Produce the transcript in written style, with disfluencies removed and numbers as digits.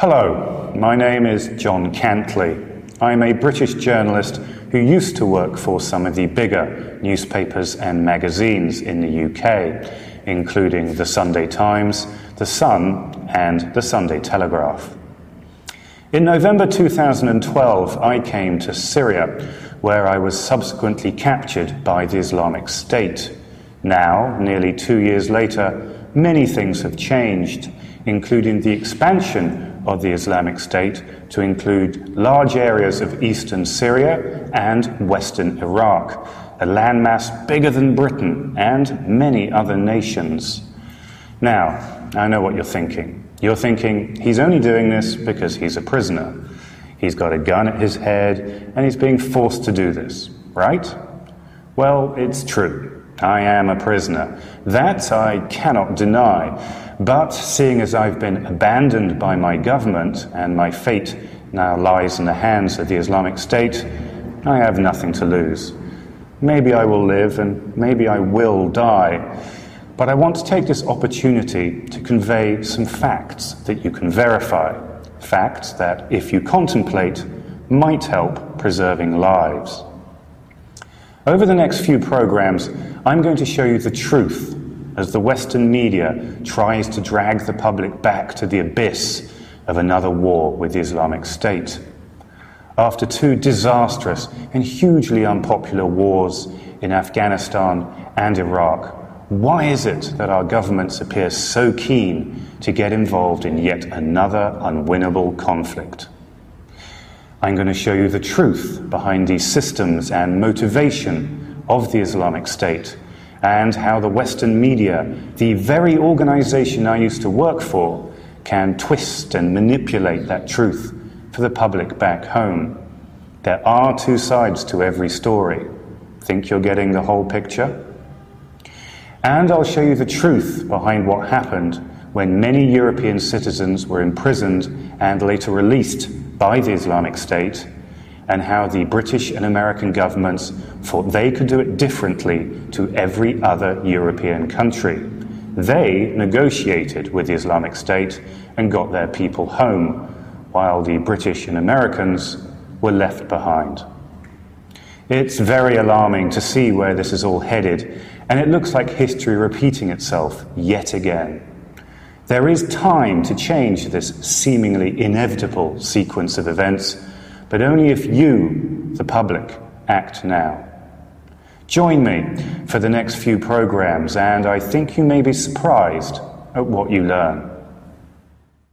Hello, my name is John Cantley. I'm a British journalist who used to work for some of the bigger newspapers and magazines in the UK, including the Sunday Times, The Sun, and the Sunday Telegraph. In November 2012, I came to Syria, where I was subsequently captured by the Islamic State. Now, nearly 2 years later, many things have changed, including the expansion of the Islamic State to include large areas of eastern Syria and western Iraq, a landmass bigger than Britain and many other nations. Now, I know what you're thinking. You're thinking he's only doing this because he's a prisoner. He's got a gun at his head and he's being forced to do this, right? Well, it's true. I am a prisoner. That I cannot deny. But seeing as I've been abandoned by my government and my fate now lies in the hands of the Islamic State, I have nothing to lose. Maybe I will live and maybe I will die. But I want to take this opportunity to convey some facts that you can verify. Facts that, if you contemplate, might help preserving lives. Over the next few programs, I'm going to show you the truth as the Western media tries to drag the public back to the abyss of another war with the Islamic State. After 2 disastrous and hugely unpopular wars in Afghanistan and Iraq, why is it that our governments appear so keen to get involved in yet another unwinnable conflict? I'm going to show you the truth behind the systems and motivation of the Islamic State, and how the Western media, the very organization I used to work for, can twist and manipulate that truth for the public back home. There are 2 sides to every story. Think you're getting the whole picture? And I'll show you the truth behind what happened when many European citizens were imprisoned and later released by the Islamic State, and how the British and American governments thought they could do it differently to every other European country. They negotiated with the Islamic State and got their people home, while the British and Americans were left behind. It's very alarming to see where this is all headed, and it looks like history repeating itself yet again. There is time to change this seemingly inevitable sequence of events, but only if you, the public, act now. Join me for the next few programs, and I think you may be surprised at what you learn.